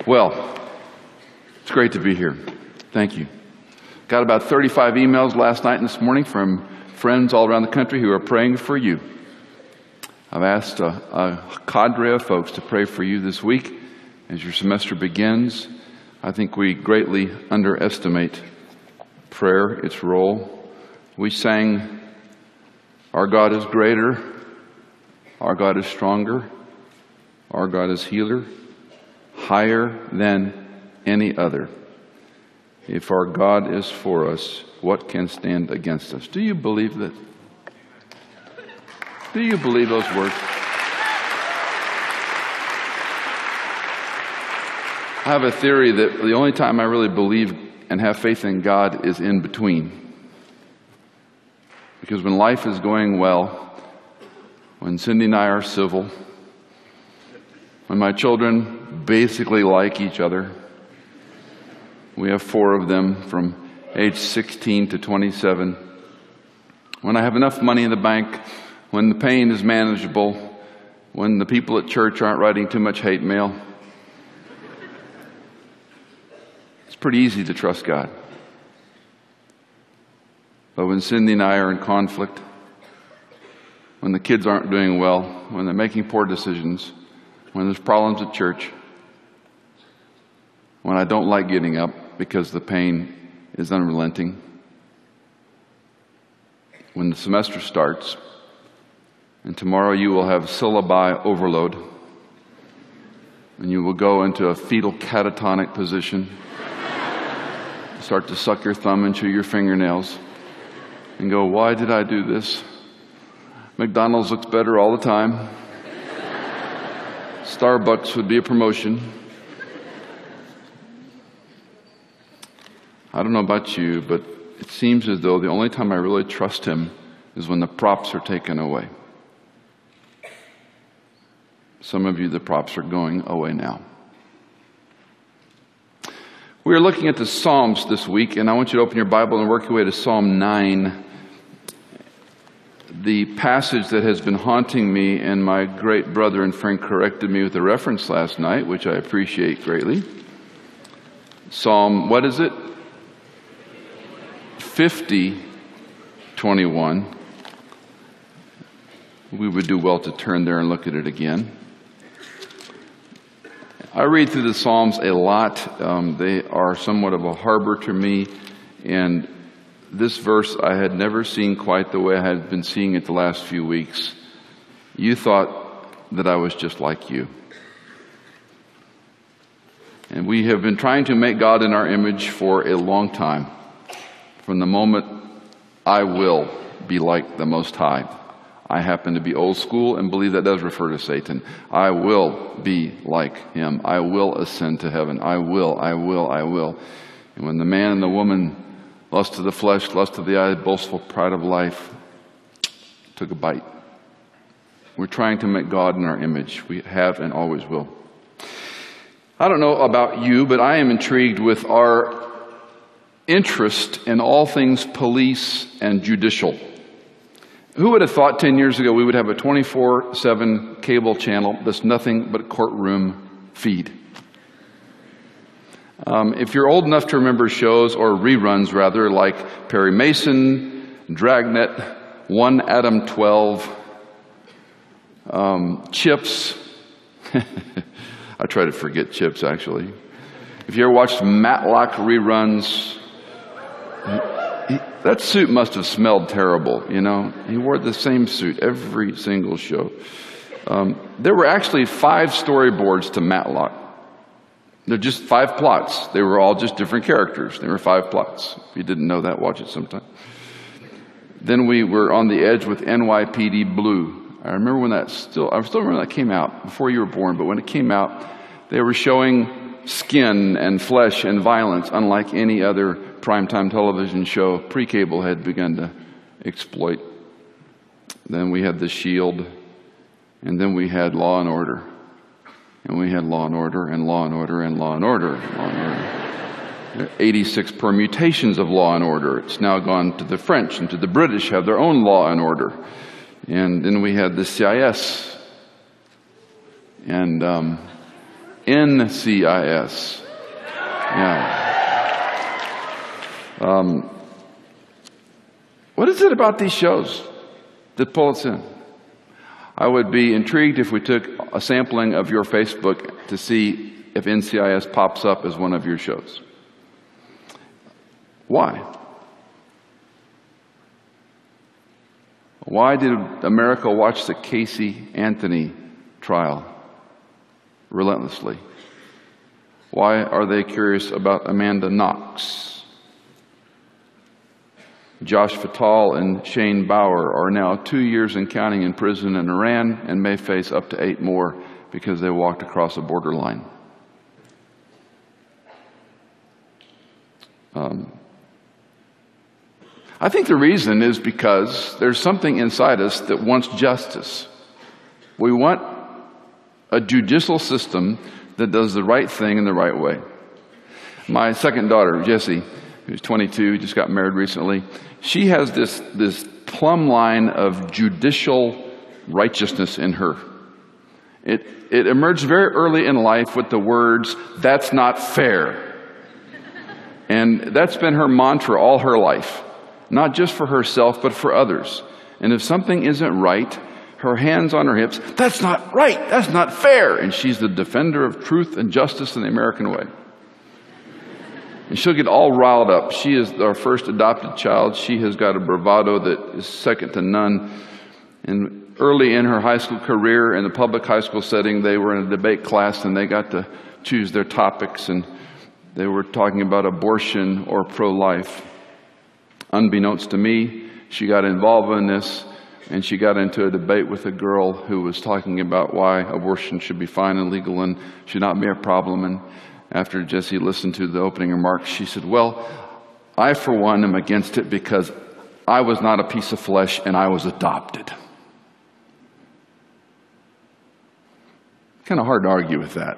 Well, it's great to be here. Thank you. Got about 35 emails last night and this morning from friends all around the country who are praying for you. I've asked a cadre of folks to pray for you this week as your semester begins. I think we greatly underestimate prayer, its role. We sang, "Our God is greater, our God is stronger, our God is healer, higher than any other. If our God is for us, what can stand against us?" Do you believe that? Do you believe those words? I have a theory that the only time I really believe and have faith in God is in between. Because when life is going well, when Cindy and I are civil, when my children basically like each other, we have 4 of them from age 16 to 27. When I have enough money in the bank, when the pain is manageable, when the people at church aren't writing too much hate mail, it's pretty easy to trust God. But when Cindy and I are in conflict, when the kids aren't doing well, when they're making poor decisions, when there's problems at church, when I don't like getting up because the pain is unrelenting, when the semester starts, and tomorrow you will have syllabi overload, and you will go into a fetal catatonic position, start to suck your thumb into your fingernails, and go, "Why did I do this? McDonald's looks better all the time. Starbucks would be a promotion." I don't know about you, but it seems as though the only time I really trust Him is when the props are taken away. Some of you, the props are going away now. We are looking at the Psalms this week, and I want you to open your Bible and work your way to Psalm 9. The passage that has been haunting me, and my great brother and friend corrected me with a reference last night, which I appreciate greatly. Psalm, what is it? 50:21. We would do well to turn there and look at it again. I read through the Psalms a lot. They are somewhat of a harbor to me, and this verse I had never seen quite the way I had been seeing it the last few weeks. You thought that I was just like you. And we have been trying to make God in our image for a long time. From the moment I will be like the Most High. I happen to be old school and believe that does refer to Satan. I will be like him. I will ascend to heaven. I will. And when the man and the woman, lust of the flesh, lust of the eye, boastful pride of life, took a bite. We're trying to make God in our image. We have and always will. I don't know about you, but I am intrigued with our interest in all things police and judicial. Who would have thought 10 years ago we would have a 24/7 cable channel that's nothing but courtroom feed? If you're old enough to remember shows, or reruns rather, like Perry Mason, Dragnet, 1 Adam 12, Chips. I try to forget Chips, actually. If you ever watched Matlock reruns, that suit must have smelled terrible, you know. He wore the same suit every single show. There were actually 5 storyboards to Matlock. They're just 5 plots. They were all just different characters. There were 5 plots. If you didn't know that, watch it sometime. Then we were on the edge with NYPD Blue. I remember when I still remember that came out before you were born, but when it came out, they were showing skin and flesh and violence unlike any other primetime television show pre-cable had begun to exploit. Then we had The Shield, and then we had Law and Order. And we had Law and Order and Law and Order and Law and Order and Law and Order. There are 86 permutations of Law and Order. It's now gone to the French and to the British have their own Law and Order. And then we had the CIS. And NCIS. Yeah. What is it about these shows that pull us in? I would be intrigued if we took a sampling of your Facebook to see if NCIS pops up as one of your shows. Why? Why did America watch the Casey Anthony trial relentlessly? Why are they curious about Amanda Knox? Josh Fatal and Shane Bauer are now 2 years and counting in prison in Iran and may face up to 8 more because they walked across a borderline. I think the reason is because there's something inside us that wants justice. We want a judicial system that does the right thing in the right way. My second daughter, Jessie, who's 22, just got married recently, she has this plumb line of judicial righteousness in her. It emerged very early in life with the words, "That's not fair." And that's been her mantra all her life, not just for herself, but for others. And if something isn't right, her hands on her hips, "That's not right, that's not fair." And she's the defender of truth and justice in the American way. And she'll get all riled up. She is our first adopted child. She has got a bravado that is second to none. And early in her high school career, in the public high school setting, they were in a debate class and they got to choose their topics. And they were talking about abortion or pro-life. Unbeknownst to me, she got involved in this, and she got into a debate with a girl who was talking about why abortion should be fine and legal and should not be a problem. And after Jessie listened to the opening remarks, she said, "Well, I for one am against it because I was not a piece of flesh and I was adopted." Kind of hard to argue with that.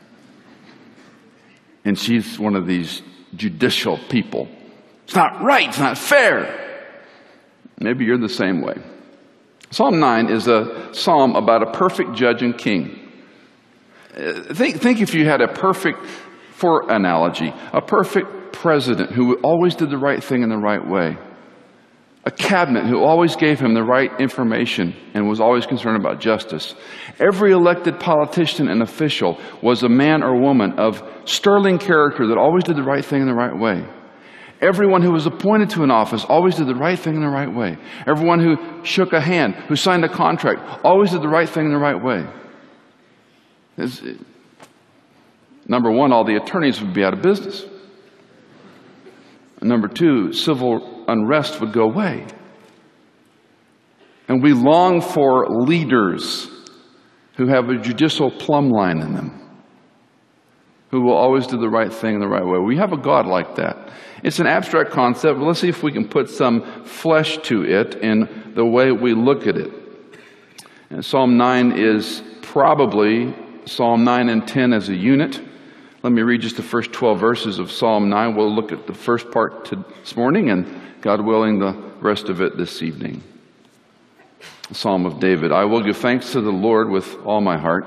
And she's one of these judicial people. It's not right, it's not fair. Maybe you're the same way. Psalm 9 is a psalm about a perfect judge and king. Think if you had a perfect, for analogy, a perfect president who always did the right thing in the right way. A cabinet who always gave him the right information and was always concerned about justice. Every elected politician and official was a man or woman of sterling character that always did the right thing in the right way. Everyone who was appointed to an office always did the right thing in the right way. Everyone who shook a hand, who signed a contract, always did the right thing in the right way. Number one, all the attorneys would be out of business. Number two, civil unrest would go away. And we long for leaders who have a judicial plumb line in them, who will always do the right thing in the right way. We have a God like that. It's an abstract concept, but let's see if we can put some flesh to it in the way we look at it. And Psalm 9 is probably Psalm 9 and 10 as a unit. Let me read just the first 12 verses of Psalm 9. We'll look at the first part this morning, and God willing, the rest of it this evening. Psalm of David. I will give thanks to the Lord with all my heart.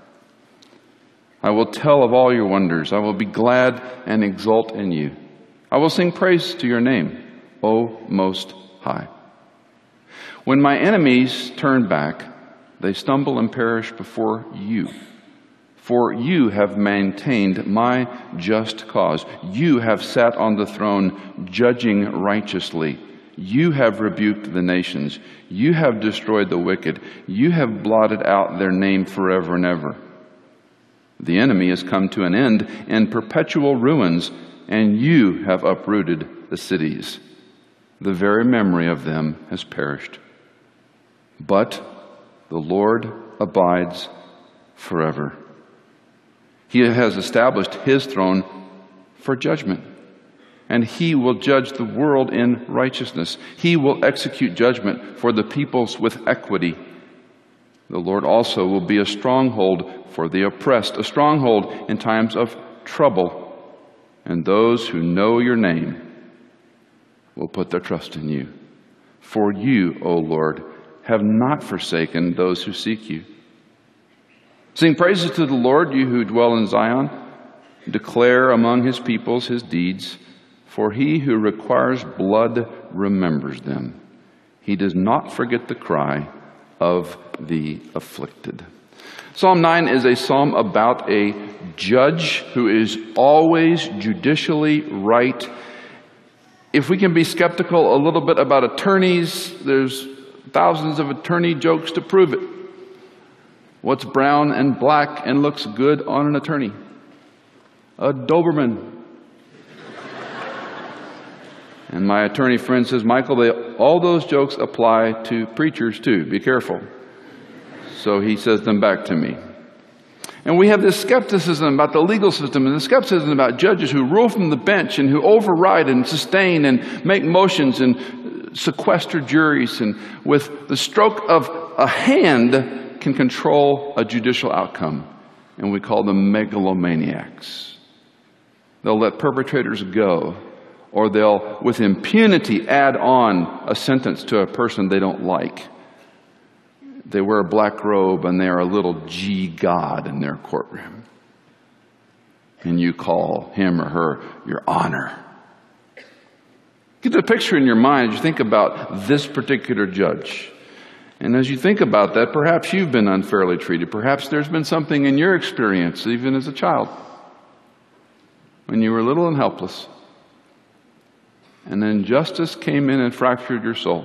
I will tell of all your wonders. I will be glad and exult in you. I will sing praise to your name, O Most High. When my enemies turn back, they stumble and perish before you. For you have maintained my just cause. You have sat on the throne, judging righteously. You have rebuked the nations. You have destroyed the wicked. You have blotted out their name forever and ever. The enemy has come to an end in perpetual ruins, and you have uprooted the cities. The very memory of them has perished. But the Lord abides forever. He has established his throne for judgment, and he will judge the world in righteousness. He will execute judgment for the peoples with equity. The Lord also will be a stronghold for the oppressed, a stronghold in times of trouble. And those who know your name will put their trust in you. For you, O Lord, have not forsaken those who seek you. Sing praises to the Lord, you who dwell in Zion. Declare among his peoples his deeds. For he who requires blood remembers them. He does not forget the cry of the afflicted. Psalm 9 is a psalm about a judge who is always judicially right. If we can be skeptical a little bit about attorneys, there's thousands of attorney jokes to prove it. What's brown and black and looks good on an attorney? A Doberman. And my attorney friend says, Michael, all those jokes apply to preachers too. Be careful. So he says them back to me. And we have this skepticism about the legal system and the skepticism about judges who rule from the bench and who override and sustain and make motions and sequester juries and with the stroke of a hand can control a judicial outcome. And we call them megalomaniacs. They'll let perpetrators go, or they'll, with impunity, add on a sentence to a person they don't like. They wear a black robe and they are a little G God in their courtroom. And you call him or her your honor. Get the picture in your mind as you think about this particular judge. And as you think about that, perhaps you've been unfairly treated. Perhaps there's been something in your experience, even as a child, when you were little and helpless. And then justice came in and fractured your soul.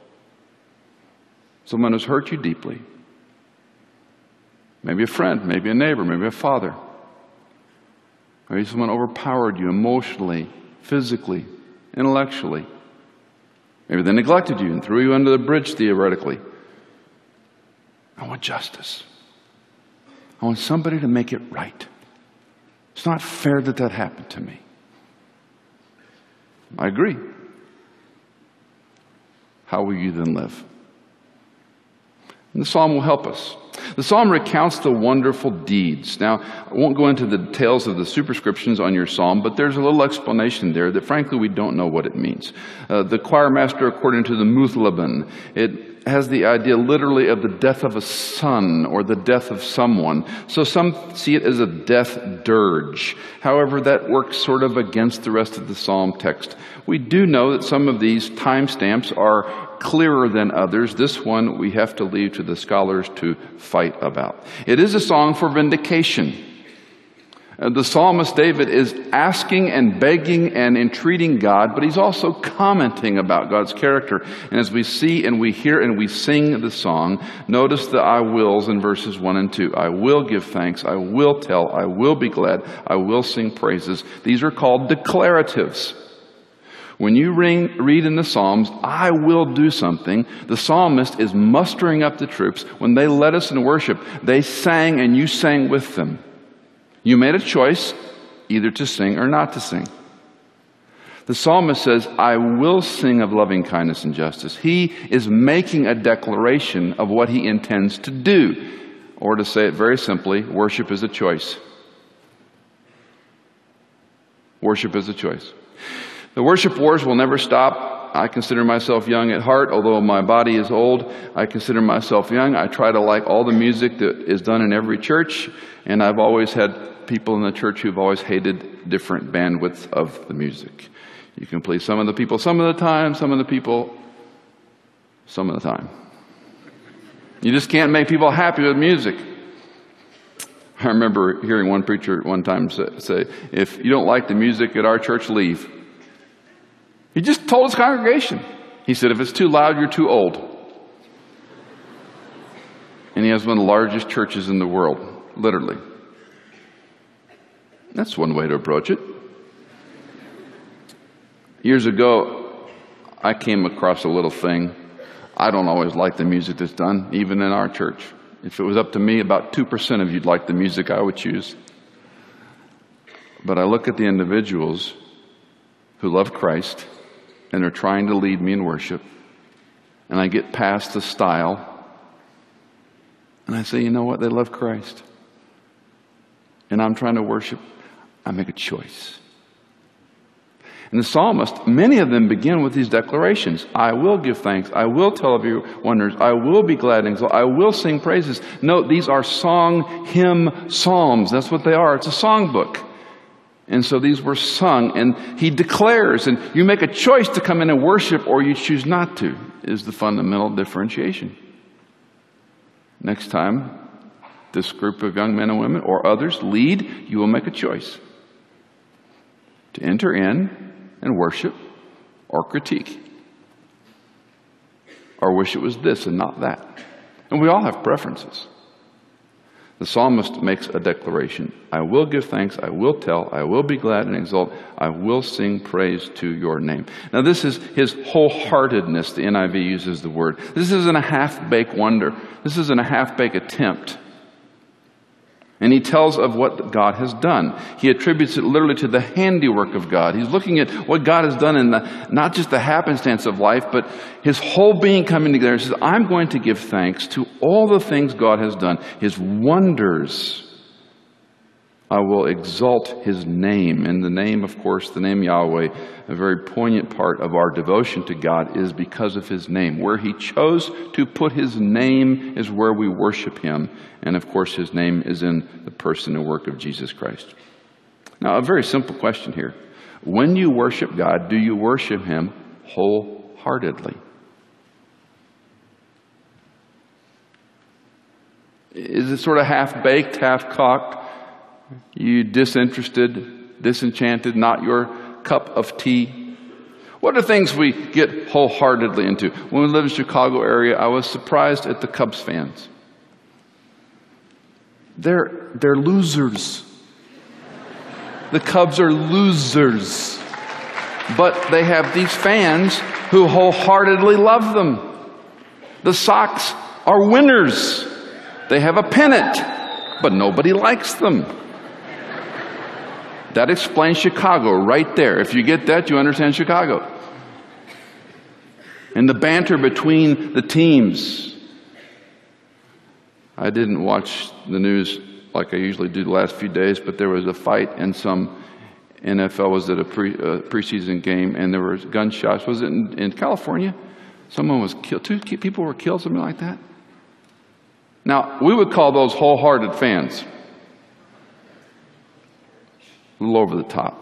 Someone has hurt you deeply. Maybe a friend, maybe a neighbor, maybe a father. Maybe someone overpowered you emotionally, physically, intellectually. Maybe they neglected you and threw you under the bridge, theoretically. I want justice. I want somebody to make it right. It's not fair that that happened to me. I agree. How will you then live? And the psalm will help us. The psalm recounts the wonderful deeds. Now, I won't go into the details of the superscriptions on your psalm, but there's a little explanation there that frankly we don't know what it means. The choir master, according to the Muthlabin, it has the idea literally of the death of a son or the death of someone. So some see it as a death dirge. However, that works sort of against the rest of the psalm text. We do know that some of these timestamps are clearer than others. This one we have to leave to the scholars to fight about. It is a song for vindication. The psalmist David is asking and begging and entreating God, but he's also commenting about God's character. And as we see and we hear and we sing the song, notice the I wills in verses 1 and 2. I will give thanks. I will tell. I will be glad. I will sing praises. These are called declaratives. When you read in the Psalms, I will do something, the psalmist is mustering up the troops. When they led us in worship, they sang and you sang with them. You made a choice either to sing or not to sing. The psalmist says, I will sing of loving kindness and justice. He is making a declaration of what he intends to do. Or to say it very simply, worship is a choice. Worship is a choice. The worship wars will never stop. I consider myself young at heart, although my body is old. I consider myself young. I try to like all the music that is done in every church, and I've always had people in the church who've always hated different bandwidths of the music. You can please some of the people some of the time, some of the people some of the time. You just can't make people happy with music. I remember hearing one preacher one time say, if you don't like the music at our church, leave. He just told his congregation. He said, if it's too loud, you're too old. And he has one of the largest churches in the world, literally. That's one way to approach it. Years ago, I came across a little thing. I don't always like the music that's done, even in our church. If it was up to me, about 2% of you'd like the music I would choose. But I look at the individuals who love Christ and are trying to lead me in worship, and I get past the style, and I say, you know what? They love Christ. And I'm trying to worship. I make a choice. And the psalmist, many of them begin with these declarations. I will give thanks. I will tell of your wonders. I will be glad and exult. I will sing praises. Note, these are song, hymn, psalms. That's what they are. It's a songbook. And so these were sung, and he declares, and you make a choice to come in and worship or you choose not to, is the fundamental differentiation. Next time this group of young men and women or others lead, you will make a choice to enter in and worship or critique, or wish it was this and not that. And we all have preferences. The psalmist makes a declaration. I will give thanks. I will tell. I will be glad and exult. I will sing praise to your name. Now this is his wholeheartedness. The NIV uses the word. This isn't a half-baked wonder. This isn't a half-baked attempt. And he tells of what God has done. He attributes it literally to the handiwork of God. He's looking at what God has done in not just the happenstance of life, but his whole being coming together. He says, I'm going to give thanks to all the things God has done, his wonders. I will exalt his name. And the name, of course, the name Yahweh, a very poignant part of our devotion to God is because of his name. Where he chose to put his name is where we worship him. And of course, his name is in the person and work of Jesus Christ. Now, a very simple question here. When you worship God, do you worship him wholeheartedly? Is it sort of half-baked, half-cocked? You disinterested, disenchanted, not your cup of tea? What are things we get wholeheartedly into? When we lived in the Chicago area, I was surprised at the Cubs fans. They're losers. The Cubs are losers. But they have these fans who wholeheartedly love them. The Sox are winners. They have a pennant, but nobody likes them. That explains Chicago right there. If you get that, you understand Chicago. And the banter between the teams. I didn't watch the news like I usually do the last few days, but there was a fight in some NFL, was at a preseason game, and there were gunshots. Was it in California? Someone was killed. 2 people were killed, something like that. Now, we would call those wholehearted fans. A little over the top.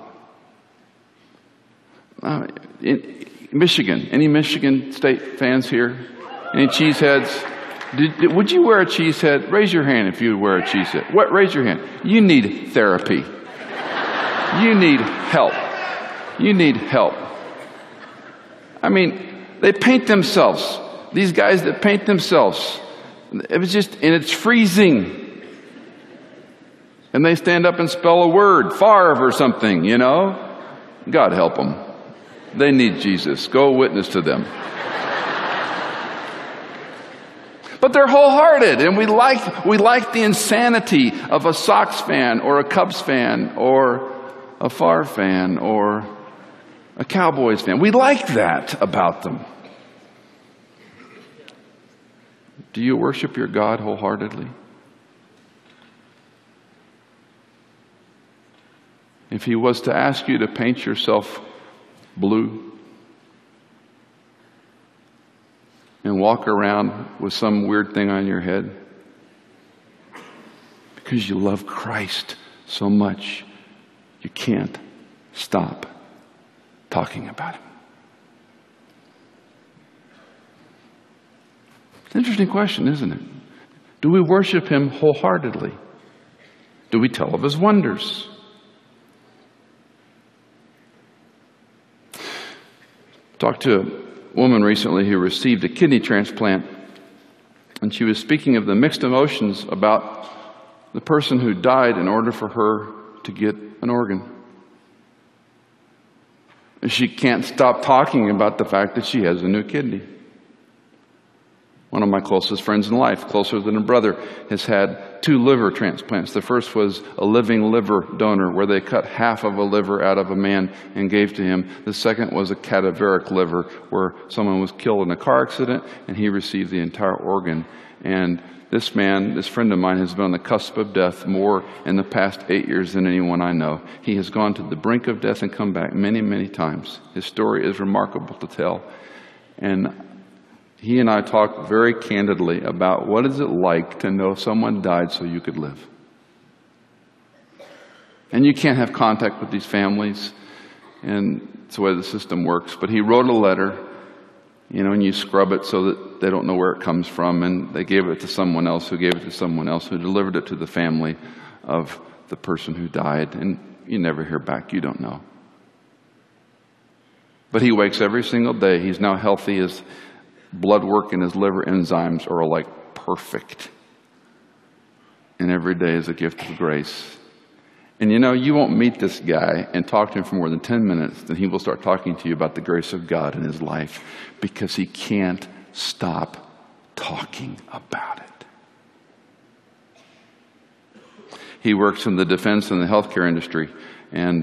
In Michigan, any Michigan State fans here? Any cheeseheads? Would you wear a cheesehead? Raise your hand if you would wear a cheesehead. What? Raise your hand. You need therapy. You need help. You need help. I mean, they paint themselves. These guys that paint themselves. It was just, and it's freezing. And they stand up and spell a word, Favre or something, you know. God help them. They need Jesus. Go witness to them. But they're wholehearted, and we like the insanity of a Sox fan or a Cubs fan or a Favre fan or a Cowboys fan. We like that about them. Do you worship your God wholeheartedly? If he was to ask you to paint yourself blue and walk around with some weird thing on your head because you love Christ so much, you can't stop talking about him. It's an interesting question, isn't it? Do we worship him wholeheartedly? Do we tell of his wonders? Talked to a woman recently who received a kidney transplant, and she was speaking of the mixed emotions about the person who died in order for her to get an organ. And she can't stop talking about the fact that she has a new kidney. One of my closest friends in life, closer than a brother, has had 2 liver transplants. The first was a living liver donor, where they cut half of a liver out of a man and gave to him. The second was a cadaveric liver, where someone was killed in a car accident and he received the entire organ. And this man, this friend of mine, has been on the cusp of death more in the past 8 years than anyone I know. He has gone to the brink of death and come back many, many times. His story is remarkable to tell. And he and I talked very candidly about what is it like to know someone died so you could live. And you can't have contact with these families, and it's the way the system works. But he wrote a letter, and you scrub it so that they don't know where it comes from, and they gave it to someone else who gave it to someone else who delivered it to the family of the person who died, and you never hear back. You don't know. But he wakes every single day. He's now healthy. His blood work and his liver enzymes are like perfect. And every day is a gift of grace. And you won't meet this guy and talk to him for more than 10 minutes, then he will start talking to you about the grace of God in his life, because he can't stop talking about it. He works in the defense and the healthcare industry, and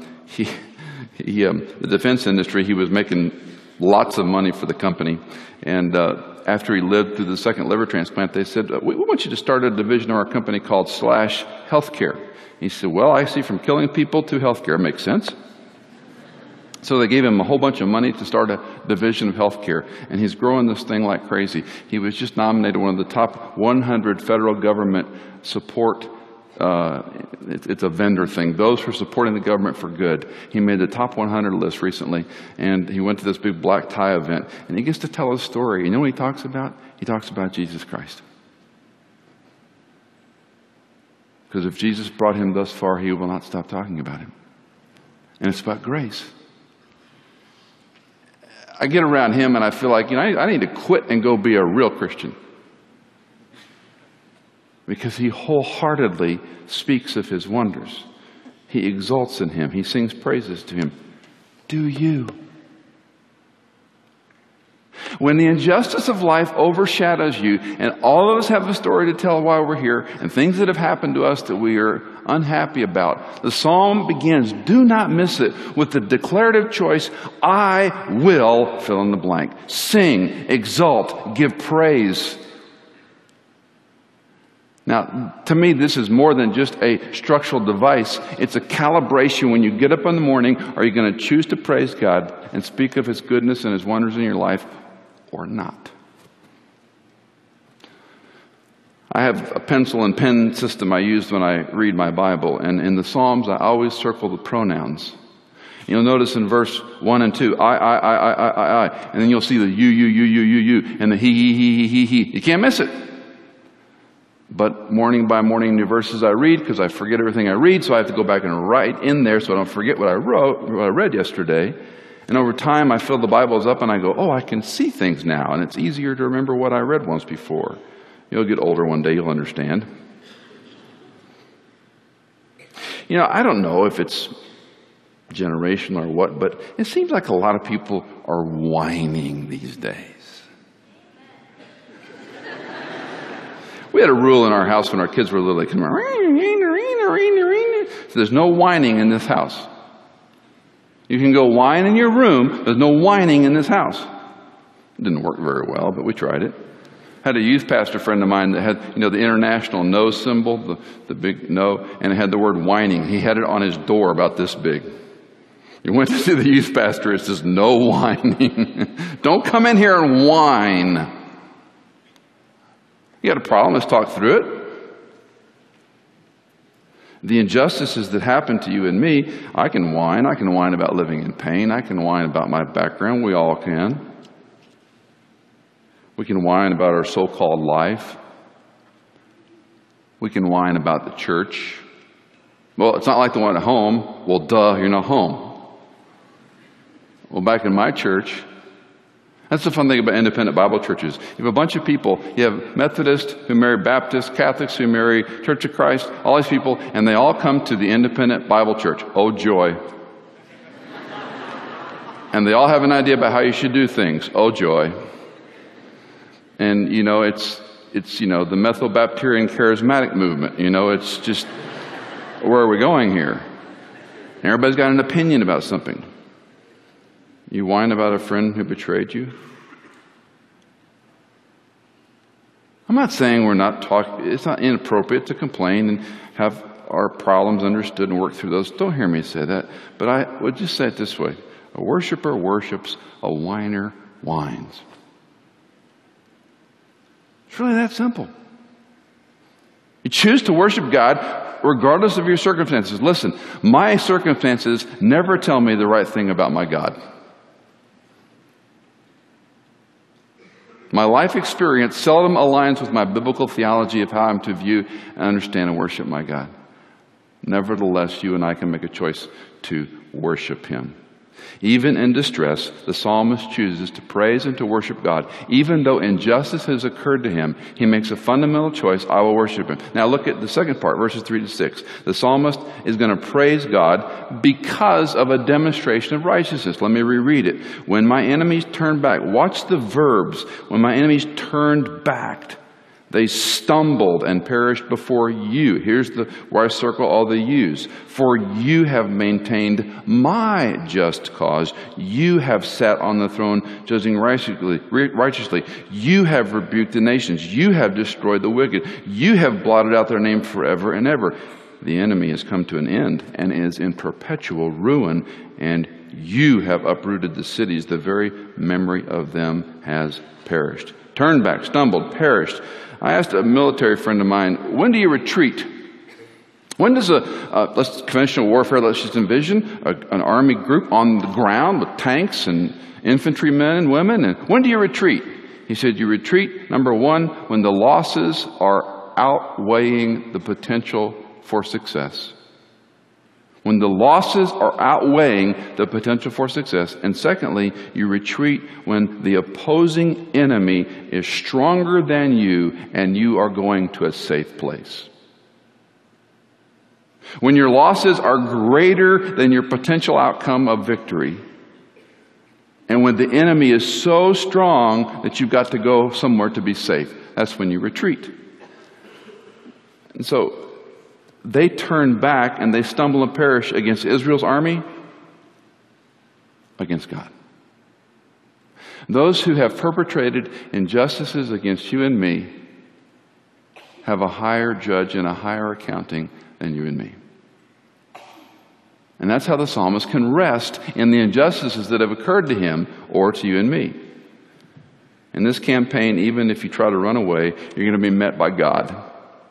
the defense industry, he was making lots of money for the company. And after he lived through the second liver transplant, they said, we want you to start a division of our company called Slash Healthcare. He said, well, I see from killing people to healthcare. Makes sense. So they gave him a whole bunch of money to start a division of healthcare, and he's growing this thing like crazy. He was just nominated one of the top 100 federal government support. It's a vendor thing. Those who are supporting the government for good. He made the top 100 list recently, and he went to this big black tie event, and he gets to tell his story. You know what he talks about? He talks about Jesus Christ. Because if Jesus brought him thus far, he will not stop talking about him. And it's about grace. I get around him and I feel like, I need to quit and go be a real Christian. Because he wholeheartedly speaks of his wonders. He exalts in him. He sings praises to him. Do you? When the injustice of life overshadows you, and all of us have a story to tell while we're here, and things that have happened to us that we are unhappy about, the psalm begins, do not miss it, with the declarative choice, I will fill in the blank. Sing, exalt, give praise. Now, to me, this is more than just a structural device. It's a calibration. When you get up in the morning, are you going to choose to praise God and speak of his goodness and his wonders in your life, or not? I have a pencil and pen system I use when I read my Bible, and in the Psalms, I always circle the pronouns. You'll notice in verse 1 and 2, I, and then you'll see the you, and the he. You can't miss it. But morning by morning, new verses I read, because I forget everything I read, so I have to go back and write in there so I don't forget what I read yesterday. And over time, I fill the Bibles up and I go, oh, I can see things now, and it's easier to remember what I read once before. You'll get older one day, you'll understand. I don't know if it's generational or what, but it seems like a lot of people are whining these days. We had a rule in our house when our kids were little. They come around, so there's no whining in this house. You can go whine in your room. There's no whining in this house. It didn't work very well, but we tried it. Had a youth pastor friend of mine that had, the international no symbol, the big no, and it had the word whining. He had it on his door about this big. You went to see the youth pastor, it says no whining. Don't come in here and whine. You got a problem, let's talk through it. The injustices that happen to you and me, I can whine. I can whine about living in pain. I can whine about my background. We all can. We can whine about our so-called life. We can whine about the church. Well, it's not like the one at home. Well, duh, you're not home. Well, back in my church, that's the fun thing about independent Bible churches. You have a bunch of people. You have Methodists who marry Baptists, Catholics who marry Church of Christ, all these people, and they all come to the independent Bible church. Oh, joy. And they all have an idea about how you should do things. Oh, joy. And, it's the Methobaptirian charismatic movement. It's just, where are we going here? And everybody's got an opinion about something. You whine about a friend who betrayed you. I'm not saying we're not talking, it's not inappropriate to complain and have our problems understood and work through those. Don't hear me say that. But I would just say it this way. A worshiper worships, a whiner whines. It's really that simple. You choose to worship God regardless of your circumstances. Listen, my circumstances never tell me the right thing about my God. My life experience seldom aligns with my biblical theology of how I'm to view and understand and worship my God. Nevertheless, you and I can make a choice to worship Him. Even in distress, the psalmist chooses to praise and to worship God. Even though injustice has occurred to him, he makes a fundamental choice: I will worship Him. Now look at the second part, verses 3 to 6. The psalmist is going to praise God because of a demonstration of righteousness. Let me reread it. When my enemies turned back, watch the verbs. When my enemies turned back, they stumbled and perished before you. Here's where I circle all the yous. For you have maintained my just cause. You have sat on the throne judging righteously. You have rebuked the nations. You have destroyed the wicked. You have blotted out their name forever and ever. The enemy has come to an end and is in perpetual ruin, and you have uprooted the cities. The very memory of them has perished. Turned back, stumbled, perished. I asked a military friend of mine, when do you retreat? When does conventional warfare, let's just envision an army group on the ground with tanks and infantrymen and women, and when do you retreat? He said, you retreat, number one, when the losses are outweighing the potential for success. When the losses are outweighing the potential for success. And secondly, you retreat when the opposing enemy is stronger than you and you are going to a safe place. When your losses are greater than your potential outcome of victory. And when the enemy is so strong that you've got to go somewhere to be safe. That's when you retreat. And so they turn back and they stumble and perish against Israel's army, against God. Those who have perpetrated injustices against you and me have a higher judge and a higher accounting than you and me. And that's how the psalmist can rest in the injustices that have occurred to him or to you and me. In this campaign, even if you try to run away, you're going to be met by God.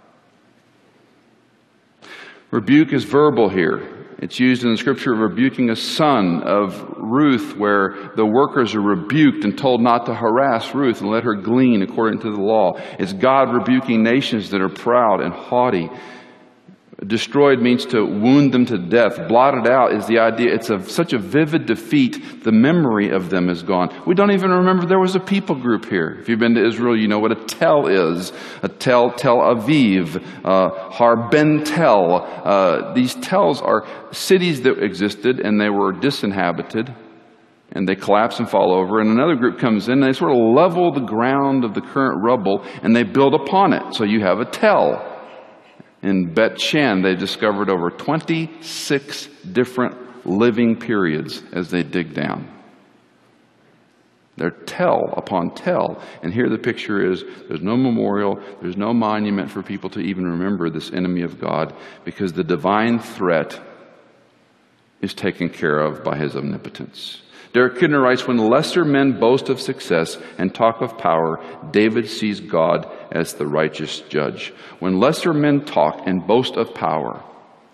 Rebuke is verbal here. It's used in the scripture of rebuking a son of Ruth, where the workers are rebuked and told not to harass Ruth and let her glean according to the law. It's God rebuking nations that are proud and haughty. Destroyed means to wound them to death. Blotted out is the idea. It's such a vivid defeat, the memory of them is gone. We don't even remember there was a people group here. If you've been to Israel, you know what a tel is. A tel, Tel Aviv, Har Ben Tel. These tels are cities that existed and they were disinhabited. And they collapse and fall over. And another group comes in and they sort of level the ground of the current rubble and they build upon it. So you have a tel. In Bet Shan, they discovered over 26 different living periods as they dig down. They're tel upon tel. And here the picture is, there's no memorial, there's no monument for people to even remember this enemy of God, because the divine threat is taken care of by His omnipotence. Derek Kidner writes, when lesser men boast of success and talk of power, David sees God as the righteous judge. When lesser men talk and boast of power.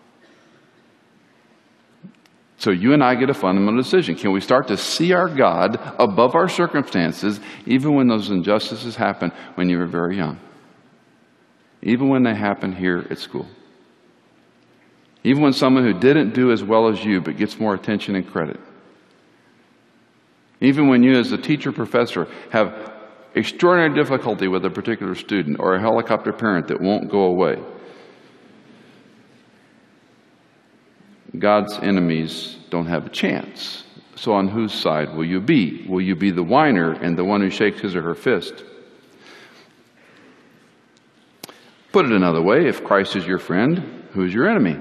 So you and I get a fundamental decision. Can we start to see our God above our circumstances, even when those injustices happen when you were very young? Even when they happen here at school? Even when someone who didn't do as well as you but gets more attention and credit? Even when you as a teacher, professor, have extraordinary difficulty with a particular student or a helicopter parent that won't go away. God's enemies don't have a chance. So on whose side will you be? Will you be the whiner and the one who shakes his or her fist? Put it another way, if Christ is your friend, who is your enemy?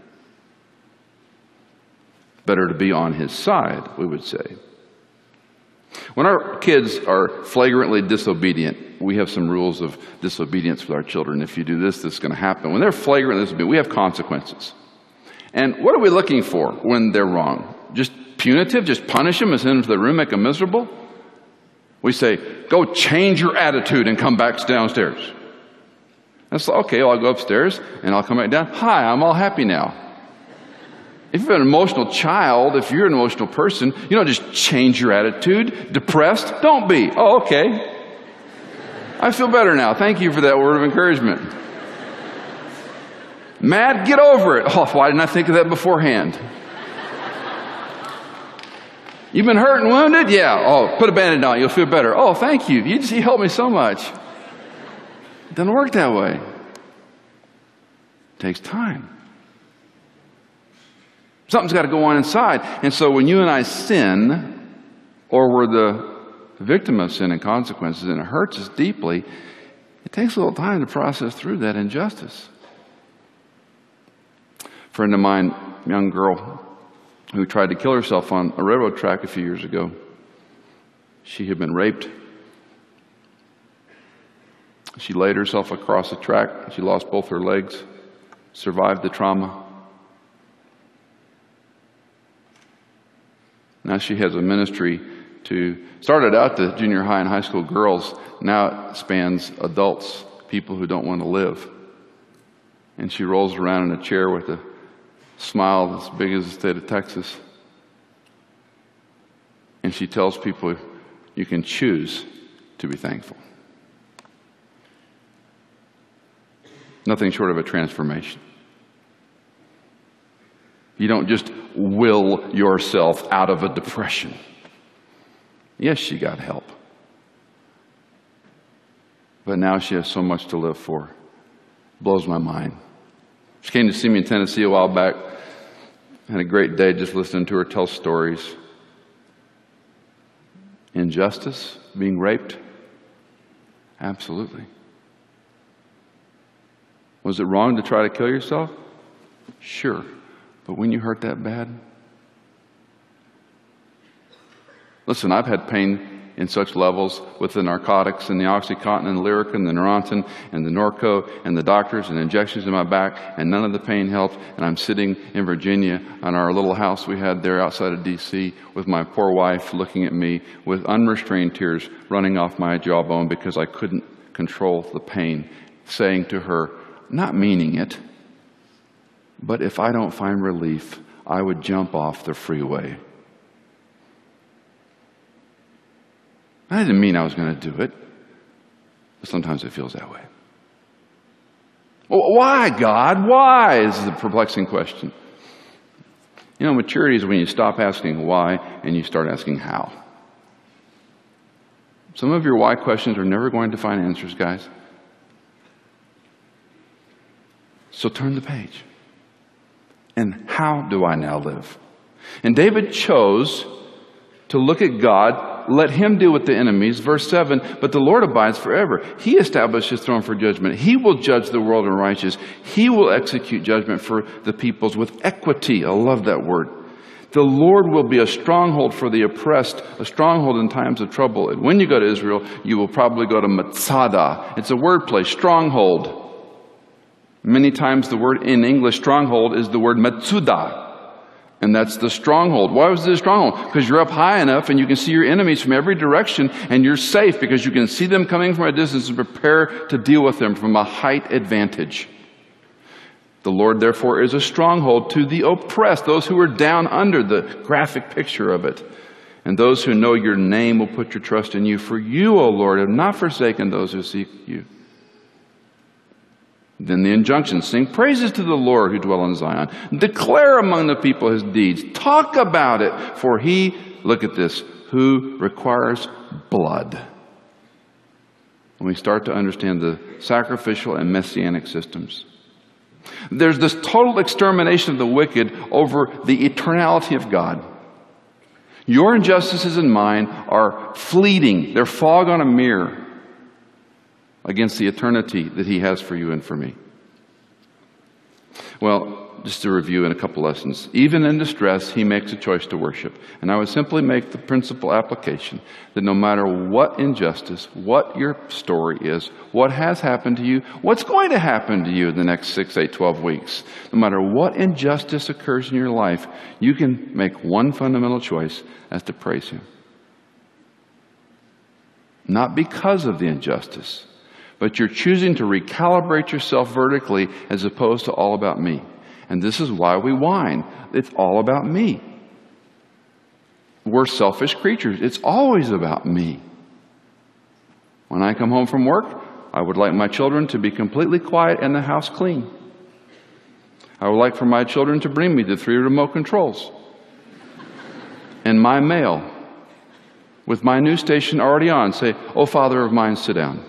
Better to be on his side, we would say. When our kids are flagrantly disobedient, we have some rules of disobedience with our children. If you do this, this is going to happen. When they're flagrantly disobedient, we have consequences. And what are we looking for when they're wrong? Just punitive? Just punish them and send them to the room, make them miserable? We say, go change your attitude and come back downstairs. That's okay, well, I'll go upstairs and I'll come back down. Hi, I'm all happy now. If you're an emotional child, if you're an emotional person, you don't just change your attitude. Depressed? Don't be. Oh, okay. I feel better now. Thank you for that word of encouragement. Mad? Get over it. Oh, why didn't I think of that beforehand? You've been hurt and wounded? Yeah. Oh, put a Band-Aid on. You'll feel better. Oh, thank you. You helped me so much. It doesn't work that way. It takes time. Something's got to go on inside. And so when you and I sin, or we're the victim of sin and consequences, and it hurts us deeply, it takes a little time to process through that injustice. A friend of mine, a young girl, who tried to kill herself on a railroad track a few years ago. She had been raped. She laid herself across the track. She lost both her legs, survived the trauma. Now she has a ministry started out to junior high and high school girls. Now it spans adults, people who don't want to live. And she rolls around in a chair with a smile as big as the state of Texas. And she tells people, you can choose to be thankful. Nothing short of a transformation. You don't just will yourself out of a depression. Yes, she got help. But now she has so much to live for. Blows my mind. She came to see me in Tennessee a while back. Had a great day just listening to her tell stories. Injustice, being raped? Absolutely. Was it wrong to try to kill yourself? Sure. But when you hurt that bad? Listen, I've had pain in such levels with the narcotics and the OxyContin and the Lyrica and the Neurontin and the Norco and the doctors and injections in my back, and none of the pain helped. And I'm sitting in Virginia on our little house we had there outside of D.C. with my poor wife looking at me with unrestrained tears running off my jawbone because I couldn't control the pain, saying to her, not meaning it, but if I don't find relief, I would jump off the freeway. I didn't mean I was going to do it, but sometimes it feels that way. Well, why, God? Why is the perplexing question. You know, maturity is when you stop asking why and you start asking how. Some of your why questions are never going to find answers, guys. So turn the page. And how do I now live? And David chose to look at God, let him deal with the enemies. Verse 7, but the Lord abides forever. He established his throne for judgment. He will judge the world in righteous. He will execute judgment for the peoples with equity. I love that word. The Lord will be a stronghold for the oppressed, a stronghold in times of trouble. And when you go to Israel, you will probably go to Matzada. It's a wordplay, stronghold. Many times the word in English stronghold is the word Matsuda. And that's the stronghold. Why was it a stronghold? Because you're up high enough and you can see your enemies from every direction and you're safe because you can see them coming from a distance and prepare to deal with them from a height advantage. The Lord, therefore, is a stronghold to the oppressed, those who are down under, the graphic picture of it. And those who know your name will put your trust in you. For you, O Lord, have not forsaken those who seek you. Then the injunction, sing praises to the Lord who dwell in Zion. Declare among the people his deeds. Talk about it, for he, look at this, who requires blood. When we start to understand the sacrificial and messianic systems. There's this total extermination of the wicked over the eternality of God. Your injustices and mine are fleeting. They're fog on a mirror. against the eternity that He has for you and for me? Well, just to review in a couple lessons. Even in distress, He makes a choice to worship. And I would simply make the principal application that no matter what injustice, what your story is, what has happened to you, what's going to happen to you in the next 6, 8, 12 weeks, no matter what injustice occurs in your life, you can make one fundamental choice as to praise Him. Not because of the injustice, but you're choosing to recalibrate yourself vertically as opposed to all about me. And this is why we whine. It's all about me. We're selfish creatures. It's always about me. When I come home from work, I would like my children to be completely quiet and the house clean. I would like for my children to bring me the 3 remote controls and my mail with my news station already on. Say, "Oh, Father of mine, sit down.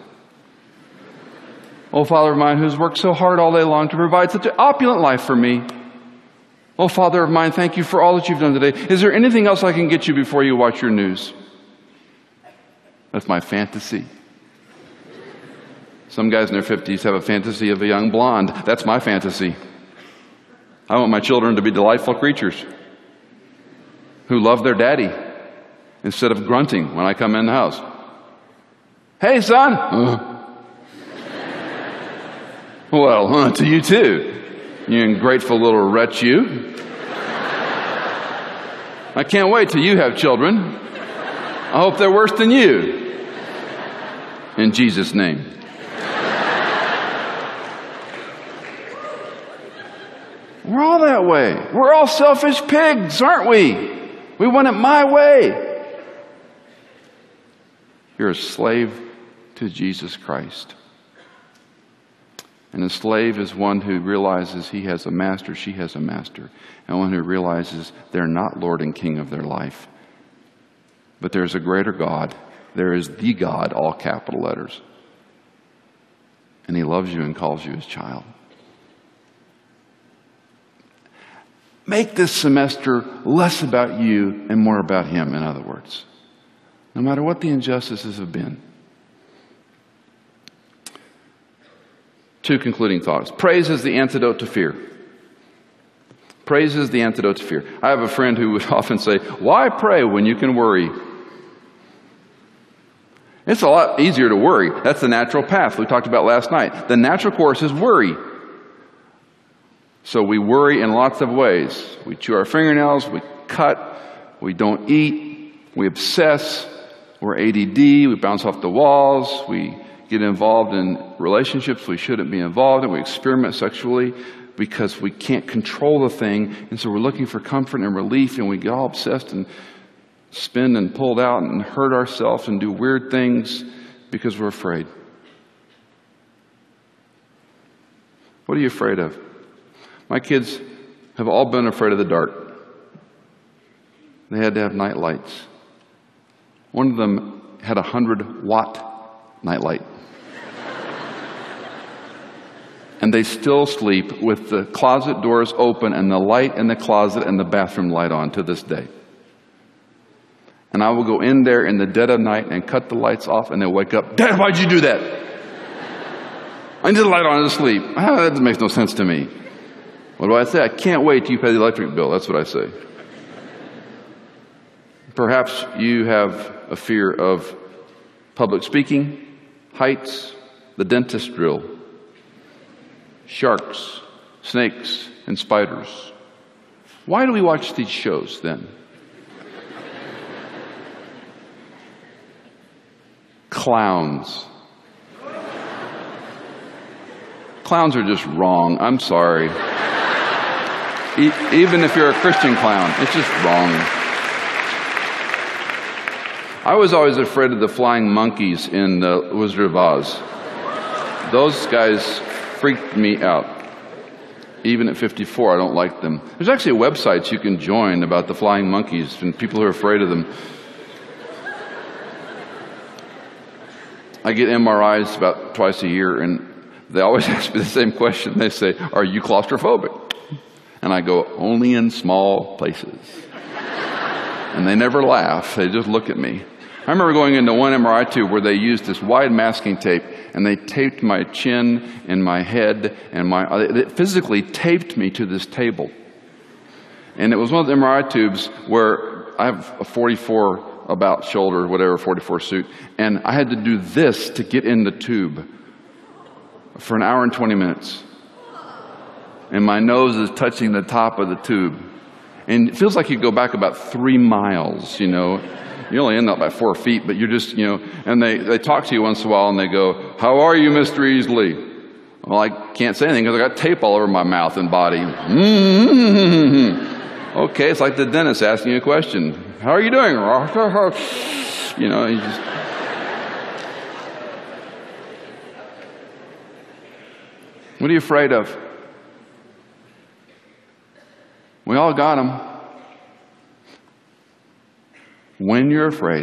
Oh, Father of mine, who's worked so hard all day long to provide such an opulent life for me. Oh, Father of mine, thank you for all that you've done today. Is there anything else I can get you before you watch your news?" That's my fantasy. Some guys in their 50s have a fantasy of a young blonde. That's my fantasy. I want my children to be delightful creatures who love their daddy instead of grunting when I come in the house. "Hey, son." Well, to you too. You ungrateful little wretch, you. I can't wait till you have children. I hope they're worse than you. In Jesus' name. We're all that way. We're all selfish pigs, aren't we? We want it my way. You're a slave to Jesus Christ. And a slave is one who realizes he has a master, she has a master. And one who realizes they're not Lord and King of their life. But there's a greater God. There is the God, all capital letters. And He loves you and calls you His child. Make this semester less about you and more about Him, in other words. No matter what the injustices have been. 2 concluding thoughts. Praise is the antidote to fear. Praise is the antidote to fear. I have a friend who would often say, "Why pray when you can worry?" It's a lot easier to worry. That's the natural path we talked about last night. The natural course is worry. So we worry in lots of ways. We chew our fingernails, we cut, we don't eat, we obsess, we're ADD, we bounce off the walls, we get involved in relationships we shouldn't be involved in. We experiment sexually because we can't control the thing. And so we're looking for comfort and relief, and we get all obsessed and spin and pulled out and hurt ourselves and do weird things because we're afraid. What are you afraid of? My kids have all been afraid of the dark. They had to have night lights. One of them had a 100-watt nightlight. And they still sleep with the closet doors open and the light in the closet and the bathroom light on to this day. And I will go in there in the dead of night and cut the lights off, and they'll wake up, "Dad, why'd you do that?" "I need the light on to sleep." That makes no sense to me. What do I say? "I can't wait till you pay the electric bill." That's what I say. Perhaps you have a fear of public speaking, heights, the dentist drill, sharks, snakes, and spiders. Why do we watch these shows then? Clowns. Clowns are just wrong. I'm sorry. Even if you're a Christian clown, it's just wrong. I was always afraid of the flying monkeys in The Wizard of Oz. Those guys freaked me out. Even at 54, I don't like them. There's actually websites you can join about the flying monkeys and people who are afraid of them. I get MRIs about twice a year, and they always ask me the same question. They say, "Are you claustrophobic?" And I go, "Only in small places." And they never laugh. They just look at me. I remember going into one MRI tube where they used this wide masking tape, and they taped my chin and my head, and it physically taped me to this table. And it was one of the MRI tubes where I have a 44 about shoulder, whatever, 44 suit, and I had to do this to get in the tube for an hour and 20 minutes. And my nose is touching the top of the tube. And it feels like you go back about 3 miles, you know. You only end up by 4 feet, but you're just, you know, and they talk to you once in a while and they go, "How are you, Mr. Easley?" Well, I can't say anything because I got tape all over my mouth and body. Okay, it's like the dentist asking you a question. "How are you doing?" You know, you just... What are you afraid of? We all got them. When you're afraid,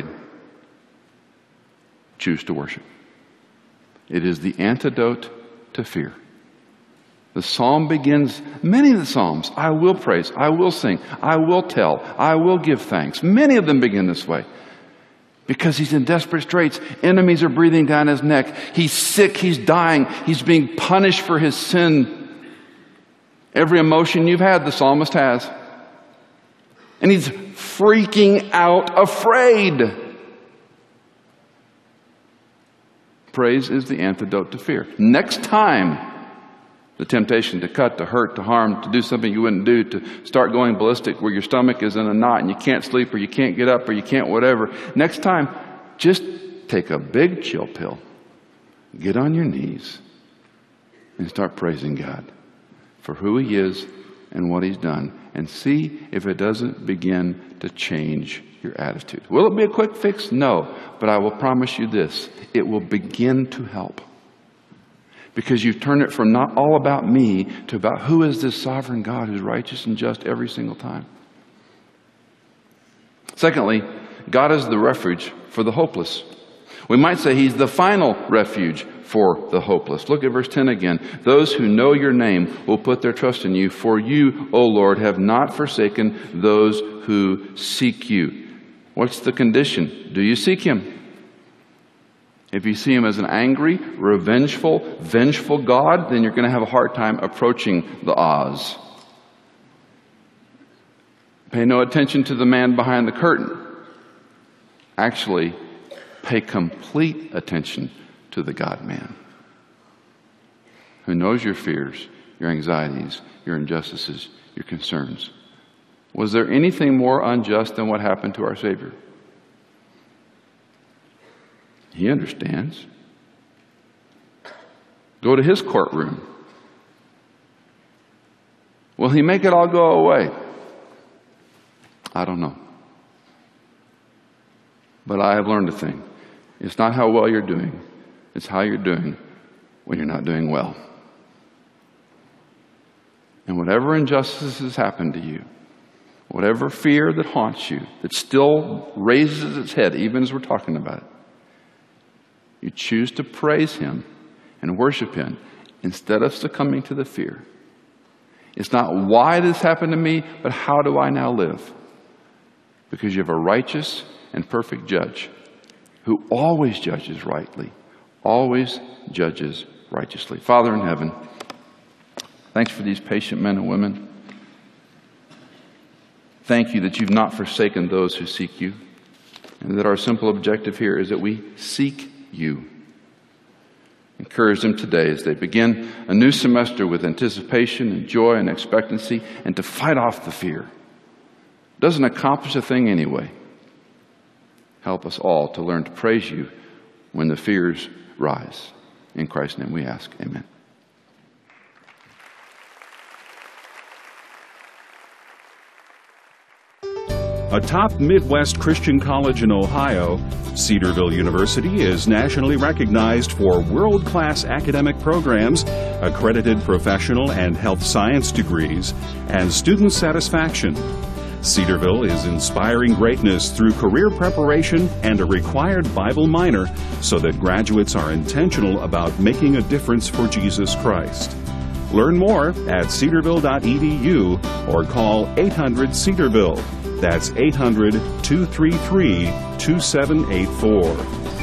choose to worship. It is the antidote to fear. The psalm begins, many of the psalms, I will praise, I will sing, I will tell, I will give thanks. Many of them begin this way. Because he's in desperate straits. Enemies are breathing down his neck. He's sick, he's dying, he's being punished for his sin. Every emotion you've had, the psalmist has. And he's freaking out, afraid. Praise is the antidote to fear. Next time the temptation to cut, to hurt, to harm, to do something you wouldn't do, to start going ballistic where your stomach is in a knot and you can't sleep or you can't get up or you can't whatever. Next time, just take a big chill pill, get on your knees, and start praising God for who he is and what he's done, and see if it doesn't begin to change your attitude. Will it be a quick fix? No. But I will promise you this. It will begin to help. Because you've turned it from not all about me to about who is this sovereign God who's righteous and just every single time. Secondly, God is the refuge for the hopeless. We might say he's the final refuge for the hopeless. Look at verse 10 again. Those who know your name will put their trust in you. For you, O Lord, have not forsaken those who seek you. What's the condition? Do you seek him? If you see him as an angry, revengeful, vengeful God, then you're going to have a hard time approaching the Oz. Pay no attention to the man behind the curtain. Actually, pay complete attention to the God-man who knows your fears, your anxieties, your injustices, your concerns. Was there anything more unjust than what happened to our Savior? He understands. Go to his courtroom. Will he make it all go away? I don't know. But I have learned a thing. It's not how well you're doing. It's how you're doing when you're not doing well. And whatever injustices happen to you, whatever fear that haunts you, that still raises its head even as we're talking about it, you choose to praise him and worship him instead of succumbing to the fear. It's not why this happened to me, but how do I now live? Because you have a righteous and perfect judge who always judges rightly, always judges righteously. Father in heaven, thanks for these patient men and women. Thank you that you've not forsaken those who seek you, and that our simple objective here is that we seek you. Encourage them today as they begin a new semester with anticipation and joy and expectancy, and to fight off the fear. It doesn't accomplish a thing anyway. Help us all to learn to praise you when the fears rise. In Christ's name we ask, amen. A top Midwest Christian college in Ohio, Cedarville University is nationally recognized for world-class academic programs, accredited professional and health science degrees, and student satisfaction. Cedarville is inspiring greatness through career preparation and a required Bible minor so that graduates are intentional about making a difference for Jesus Christ. Learn more at cedarville.edu or call 800-CEDARVILLE. That's 800-233-2784.